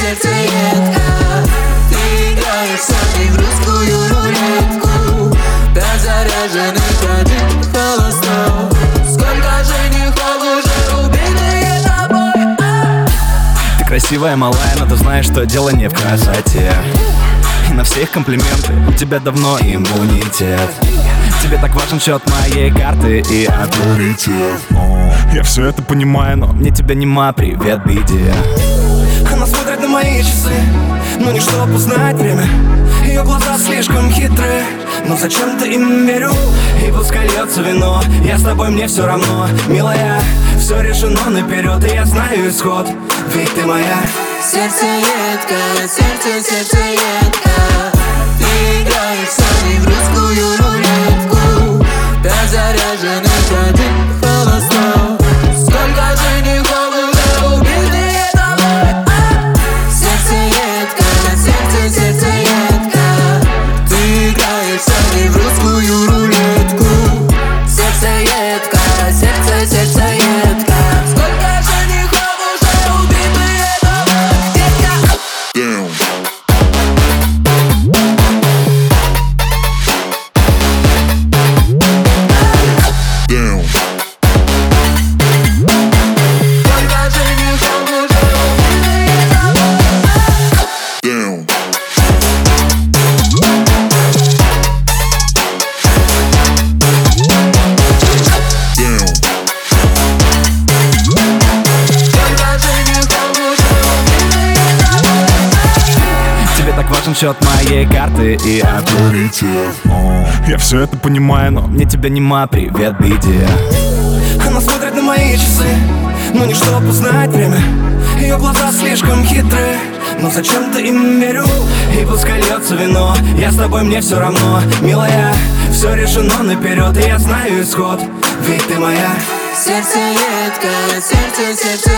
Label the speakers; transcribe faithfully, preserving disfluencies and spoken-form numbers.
Speaker 1: сердцеедка. Ты играешь со мной в русскую рулетку. Пять заряженных, один холостой. Сколько женихов уже убитые тобой.
Speaker 2: Ты красивая, малая, но ты знаешь, что дело не в красоте. И на все их комплименты у тебя давно иммунитет. Тебе так важен счет моей карты и авторитет. Я все это понимаю, но мне тебя нема, привет, беде. Она смотрит на мои часы, но не чтоб узнать время. Ее глаза слишком хитрые, но зачем-то им верю. И пускай льется вино, я с тобой, мне все равно. Милая, все решено наперед, и я знаю исход, ведь ты моя
Speaker 1: сердцеедка, сердце, сердцеедка. Ты играешь со мной в русскую рулетку. Пять заряженных, один холостой. Сколько женихов уже убитые тобой. Сердцеедка, сердце, сердцеедка. Ты играешь со мной в русскую рулетку. Сердцеедка, сердце, сердцеедка. Сколько женихов уже убитые тобой, детка.
Speaker 2: счет моей карты и авторитет. Я все это понимаю, но мне тебя нема, привет, беде. Она смотрит на мои часы, но не чтоб узнать время. Ее глаза слишком хитрые, но зачем-то им верю. И пускай льется вино, я с тобой, мне все равно. Милая, все решено наперед, и я знаю исход, ведь ты моя
Speaker 1: сердцеедка, сердце, сердце.